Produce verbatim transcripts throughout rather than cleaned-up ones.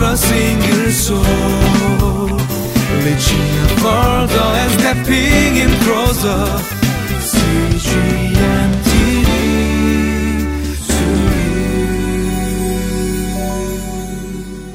a single soul, reaching out further and stepping in closer. C G N T V to you.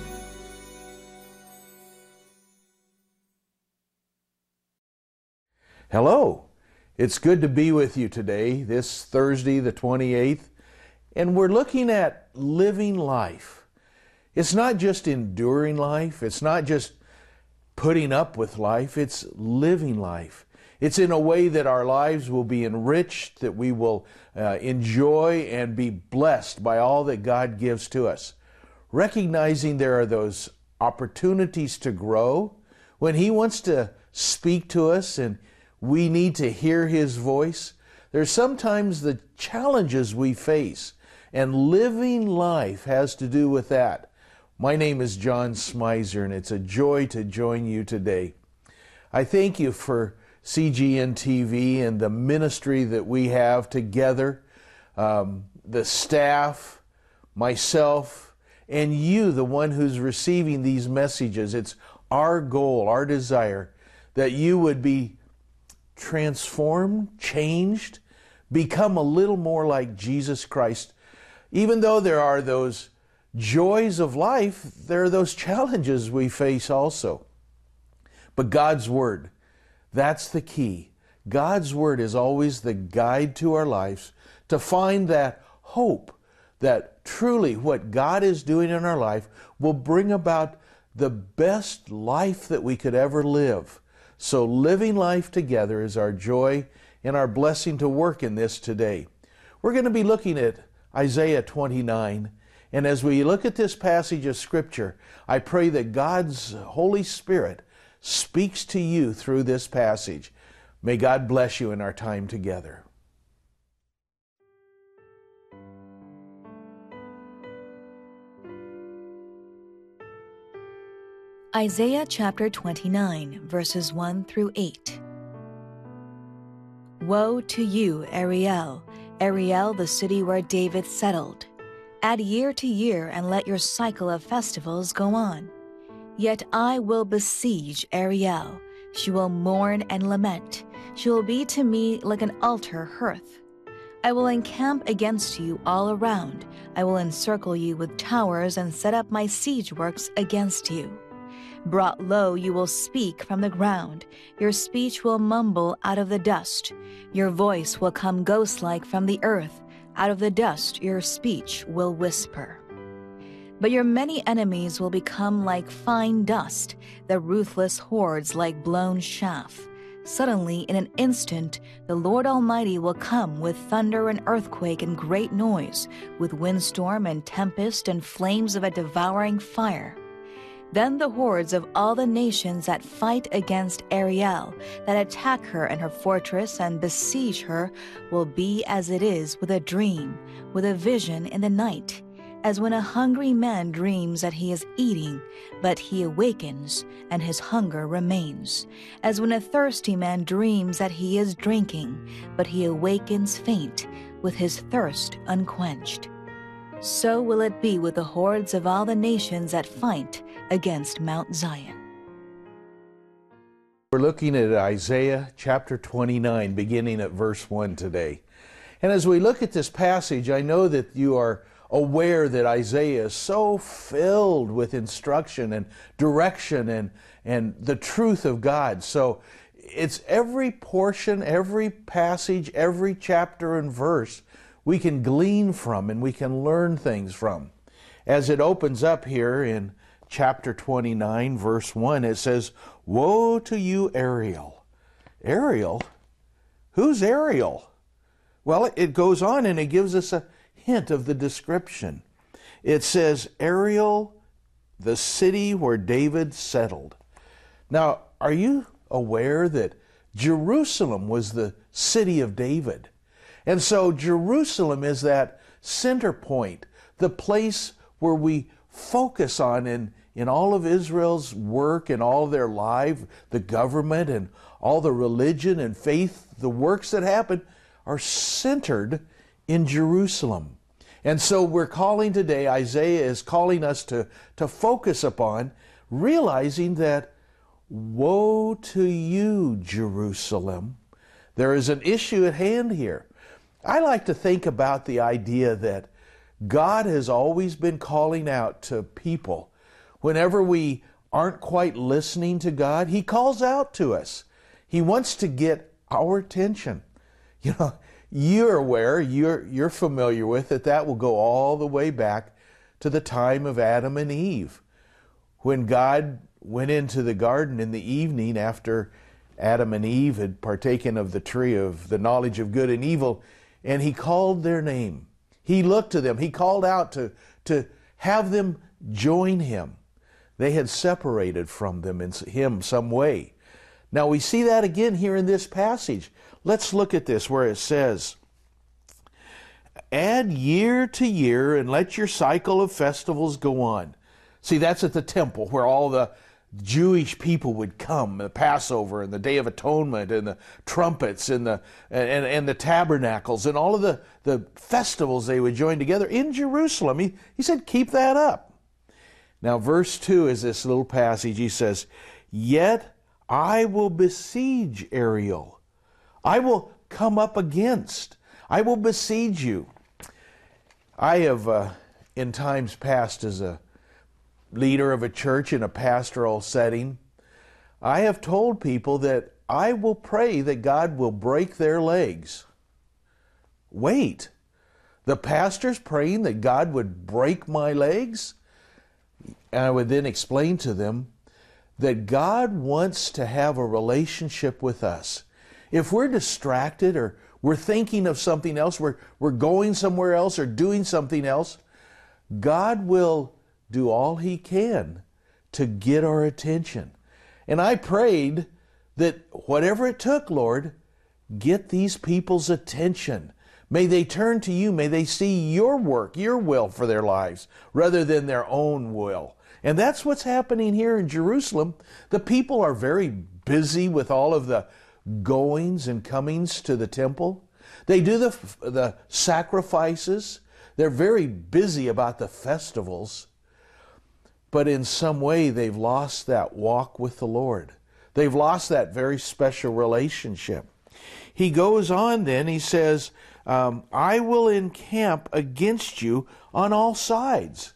Hello. It's good to be with you today, this Thursday the twenty-eighth, and we're looking at living life. It's not just enduring life, it's not just putting up with life, it's living life. It's in a way that our lives will be enriched, that we will uh, enjoy and be blessed by all that God gives to us. Recognizing there are those opportunities to grow, when He wants to speak to us and we need to hear His voice. There's sometimes the challenges we face, and living life has to do with that. My name is John Smizer, and it's a joy to join you today. I thank you for C G N T V and the ministry that we have together, um, the staff, myself, and you, the one who's receiving these messages. It's our goal, our desire, that you would be transformed, changed, become a little more like Jesus Christ. Even though there are those joys of life, there are those challenges we face also. But God's Word, that's the key. God's Word is always the guide to our lives, to find that hope that truly what God is doing in our life will bring about the best life that we could ever live. So living life together is our joy and our blessing to work in this today. We're going to be looking at Isaiah twenty-nine. And as we look at this passage of Scripture, I pray that God's Holy Spirit speaks to you through this passage. May God bless you in our time together. Isaiah chapter twenty-nine, verses one through eight. Woe to you, Ariel, Ariel, the city where David settled. Add year to year and let your cycle of festivals go on. Yet I will besiege Ariel. She will mourn and lament. She will be to me like an altar hearth. I will encamp against you all around. I will encircle you with towers and set up my siege works against you. Brought low, you will speak from the ground. Your speech will mumble out of the dust. Your voice will come ghost-like from the earth. Out of the dust, your speech will whisper. But your many enemies will become like fine dust, the ruthless hordes like blown chaff. Suddenly, in an instant, the Lord Almighty will come with thunder and earthquake and great noise, with windstorm and tempest and flames of a devouring fire. Then the hordes of all the nations that fight against Ariel, that attack her and her fortress and besiege her, will be as it is with a dream, with a vision in the night, as when a hungry man dreams that he is eating, but he awakens, and his hunger remains, as when a thirsty man dreams that he is drinking, but he awakens faint, with his thirst unquenched. So will it be with the hordes of all the nations that fight against Mount Zion. We're looking at Isaiah chapter twenty-nine, beginning at verse one today. And as we look at this passage, I know that you are aware that Isaiah is so filled with instruction and direction and, and the truth of God. So it's every portion, every passage, every chapter and verse we can glean from and we can learn things from. As it opens up here in chapter twenty-nine, verse one, it says, "Woe to you, Ariel." Ariel? Who's Ariel? Well, it goes on and it gives us a hint of the description. It says, Ariel, the city where David settled. Now, are you aware that Jerusalem was the city of David? And so Jerusalem is that center point, the place where we focus on in, in all of Israel's work and all their life, the government and all the religion and faith, the works that happen are centered in Jerusalem. And so we're calling today, Isaiah is calling us to, to focus upon realizing that woe to you, Jerusalem. There is an issue at hand here. I like to think about the idea that God has always been calling out to people. Whenever we aren't quite listening to God, He calls out to us. He wants to get our attention. You know, you're aware, you're, you're familiar with it, that will go all the way back to the time of Adam and Eve. When God went into the garden in the evening after Adam and Eve had partaken of the tree of the knowledge of good and evil, and He called their name. He looked to them. He called out to, to have them join Him. They had separated from them in Him some way. Now we see that again here in this passage. Let's look at this where it says, add year to year and let your cycle of festivals go on. See, that's at the temple where all the Jewish people would come, the Passover and the Day of Atonement and the trumpets and the and, and the tabernacles and all of the, the festivals they would join together in Jerusalem. He, he said, keep that up. Now, verse two is this little passage. He says, yet I will besiege Ariel. I will come up against. I will besiege you. I have, uh, in times past, as a leader of a church in a pastoral setting, I have told people that I will pray that God will break their legs. Wait, the pastor's praying that God would break my legs? And I would then explain to them that God wants to have a relationship with us. If we're distracted or we're thinking of something else, we're, we're going somewhere else or doing something else, God will do all He can to get our attention. And I prayed that whatever it took, Lord, get these people's attention. May they turn to You. May they see Your work, Your will for their lives, rather than their own will. And that's what's happening here in Jerusalem. The people are very busy with all of the goings and comings to the temple. They do the, the sacrifices. They're very busy about the festivals. But in some way, they've lost that walk with the Lord. They've lost that very special relationship. He goes on then, he says, um, I will encamp against you on all sides.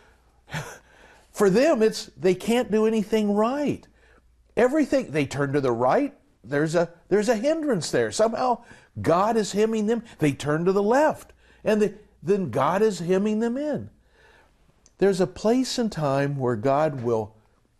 For them, it's they can't do anything right. Everything, they turn to the right, there's a, there's a hindrance there. Somehow, God is hemming them. They turn to the left, and the, then God is hemming them in. There's a place and time where God will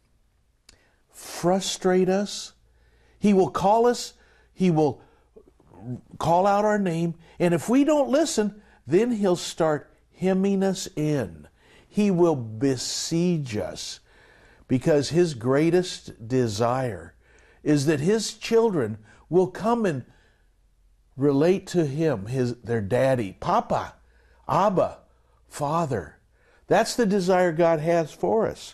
frustrate us. He will call us. He will call out our name. And if we don't listen, then He'll start hemming us in. He will besiege us because His greatest desire is that His children will come and relate to Him, his, their daddy, Papa, Abba, Father. That's the desire God has for us.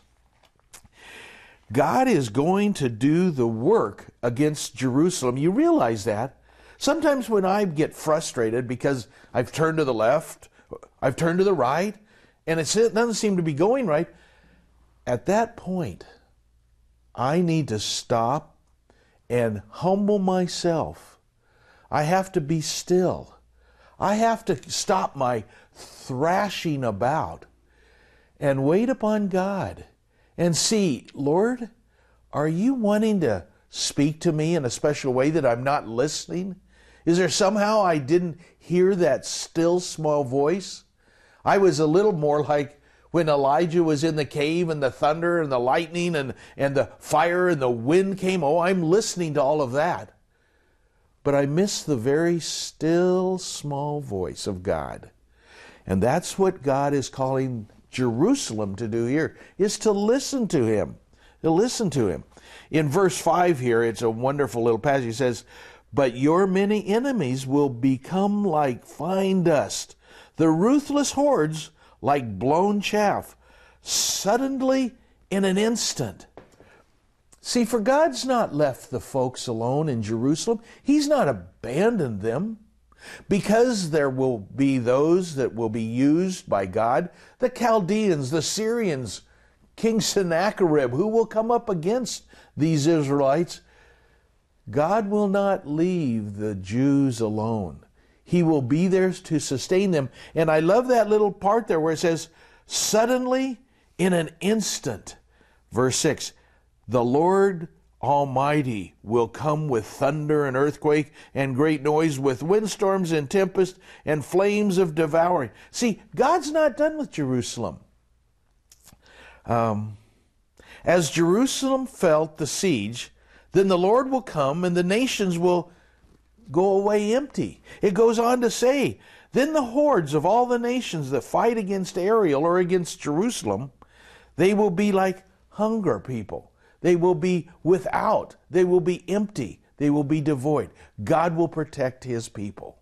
God is going to do the work against Jerusalem. You realize that? Sometimes when I get frustrated because I've turned to the left, I've turned to the right, and it doesn't seem to be going right, at that point, I need to stop and humble myself. I have to be still. I have to stop my thrashing about and wait upon God and see, Lord, are You wanting to speak to me in a special way that I'm not listening? Is there somehow I didn't hear that still small voice? I was a little more like when Elijah was in the cave and the thunder and the lightning and, and the fire and the wind came. Oh, I'm listening to all of that. But I missed the very still small voice of God. And that's what God is calling Jerusalem to do here, is to listen to Him. To listen to Him. In verse five here, it's a wonderful little passage. It says, but your many enemies will become like fine dust, the ruthless hordes like blown chaff, suddenly in an instant. See, for God's not left the folks alone in Jerusalem. He's not abandoned them. Because there will be those that will be used by God, the Chaldeans, the Syrians, King Sennacherib, who will come up against these Israelites, God will not leave the Jews alone. He will be there to sustain them. And I love that little part there where it says, suddenly, in an instant, verse six, the Lord Almighty will come with thunder and earthquake and great noise, with windstorms and tempest and flames of devouring. See, God's not done with Jerusalem. Um, as Jerusalem felt the siege, then the Lord will come and the nations will go away empty. It goes on to say, then the hordes of all the nations that fight against Ariel or against Jerusalem, they will be like hunger people. They will be without. They will be empty. They will be devoid. God will protect His people.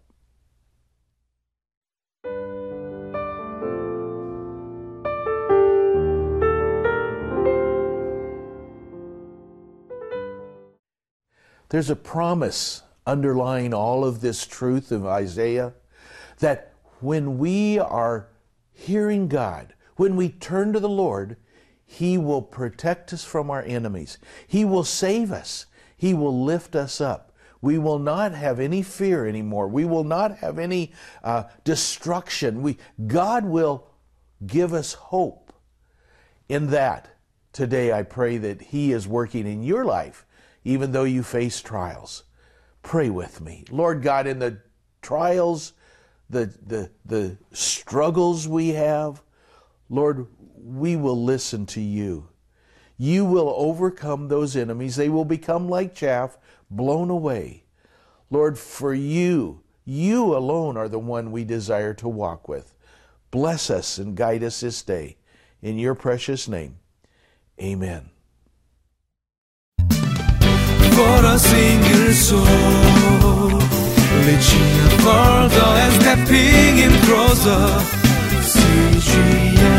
There's a promise underlying all of this truth of Isaiah, that when we are hearing God, when we turn to the Lord, He will protect us from our enemies. He will save us. He will lift us up. We will not have any fear anymore. We will not have any uh, destruction. We, God will give us hope. In that, today I pray that He is working in your life, even though you face trials. Pray with me. Lord God, in the trials, the, the, the struggles we have, Lord, we will listen to You. You will overcome those enemies. They will become like chaff, blown away. Lord, for You, You alone are the one we desire to walk with. Bless us and guide us this day. In Your precious name, amen. Våra singersång Reaching further and stepping in closer. C G M